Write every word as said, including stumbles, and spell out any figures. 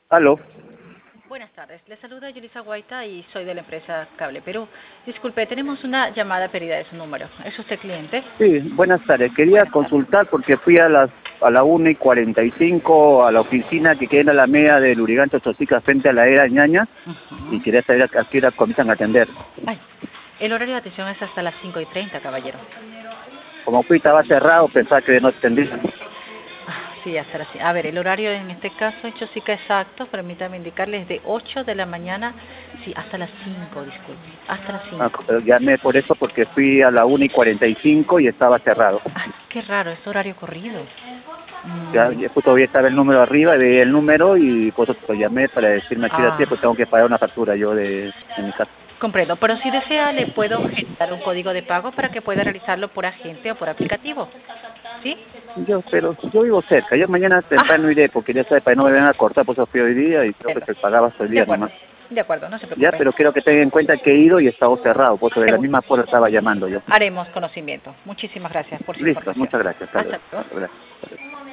Aló. Buenas tardes, le saluda Yulisa Guaita y soy de la empresa Cable Perú. Disculpe, tenemos una llamada perdida de su número. ¿Es usted cliente? Sí, buenas tardes. Quería Buenas tardes. consultar porque fui a las a la una y cuarenta y cinco a la oficina que queda en la Alameda de Lurigancho Chosica frente a la era Ñaña y Ujú. quería saber a qué hora comienzan a atender. Ay, el horario de atención es hasta las cinco y treinta, caballero. Como fui estaba cerrado, pensaba que no atendían. Ah, sí, hasta las cinco. A ver, el horario en este caso en Chosica exacto, permítame indicarles, de ocho de la mañana, sí, hasta las cinco, disculpe, hasta las Ah, cinco. pero llamé por eso porque fui a la una y cuarenta y cinco y estaba cerrado. Ah, qué raro, es horario corrido. Ya, Mm, ya justo hoy estaba el número arriba, veía el número y por eso lo llamé para decirme a qué hora hacía, pues ah, tengo que pagar una factura yo de, de mi casa. Comprendo, pero si desea le puedo generar un código de pago para que pueda realizarlo por agente o por aplicativo. ¿Sí? Yo, pero yo vivo cerca. Yo mañana Ah, temprano iré porque ya sabes, para que no me vengan a cortar, por eso fui hoy día y creo que comprendo. se pagaba hasta el De día acuerdo, nomás. de acuerdo, no se Ya, preocupe. pero quiero que tengan en cuenta que he ido y he estado cerrado, por eso de la Seguro. misma forma estaba llamando yo. Haremos conocimiento. Muchísimas gracias por su Listo, información. muchas gracias. Hasta luego. Hasta luego. Hasta luego.